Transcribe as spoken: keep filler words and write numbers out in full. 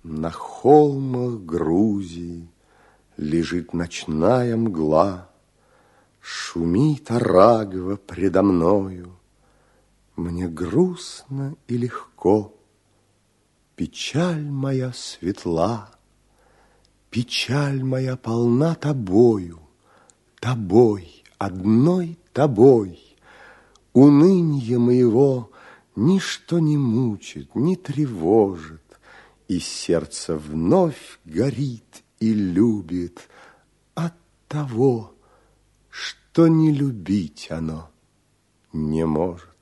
На холмах Грузии лежит ночная мгла, шумит Арагва предо мною. Мне грустно и легко, печаль моя светла, печаль моя полна тобою, тобой, одной тобой. Уныние моего ничто не мучит, не тревожит, и сердце вновь горит и любит от того, что не любить оно не может.